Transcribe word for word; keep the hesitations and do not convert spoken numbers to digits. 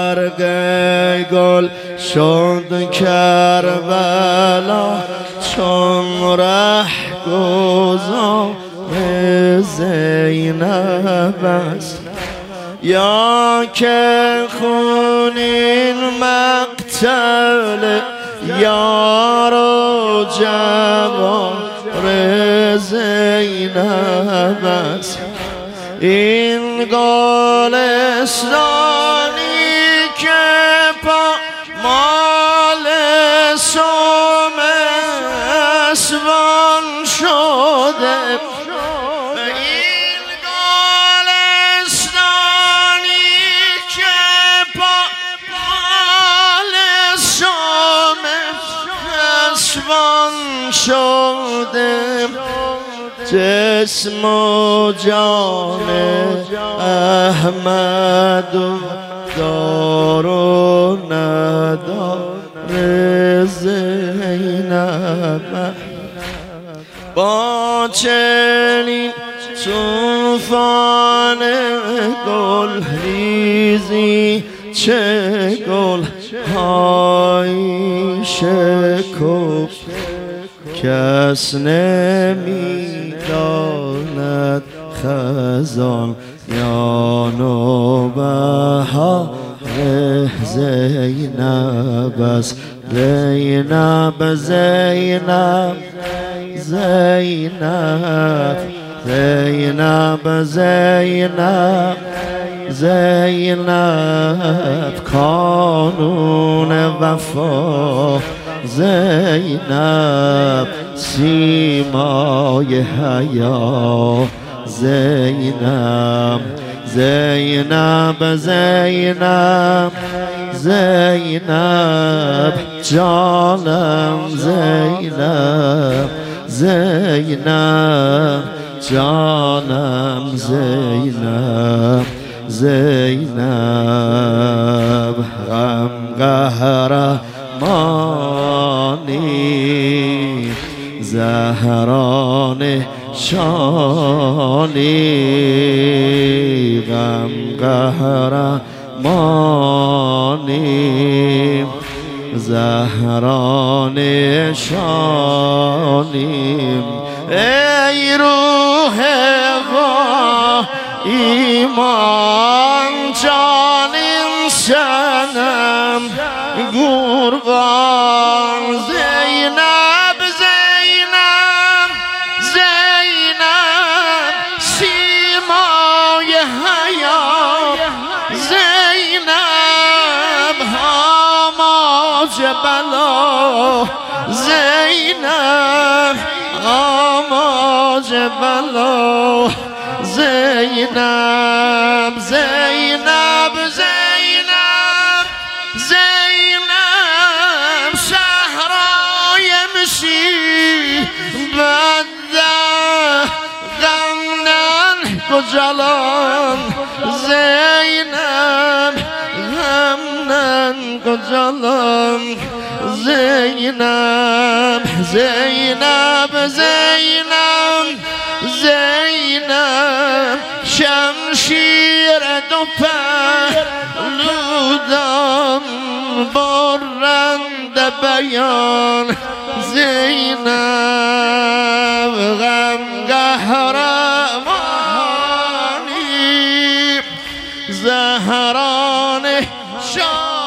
برق گل شد کربلا چون ره گذار زینب است یا که خونین مقتل یار و جوار زینب است این گلستانی که پامال سوم اسبان شده این گلستانی که پامال سوم اسبان شده جسم و جان احمد و دار و ندار زینب با چنین طوفان گل ریزی چه گل های شکفت کس نمی داند خزان یا نوبهار زینب است زینب زینب زینب زینب زینب زینب کانون وفا زینب سیمای حیا زینب زینب زینب زینب جانم زینب زینب جانم زینب زینب غم قهرمانی زهران شانی غم قهرمانی زهران شانی ای روح با ایمان جان سنم قربان زینب زینب زینب سیمای حیا زینب آماج بلا زینب آماج بلا زینب زینب زینب زینب صحرای مشی بده غمنن کجالان زینب غمنن کجالان زینب زینب زینب زینب شمشیر دو پهلودان برند بیان زینب غم قهرمانی زهران شاه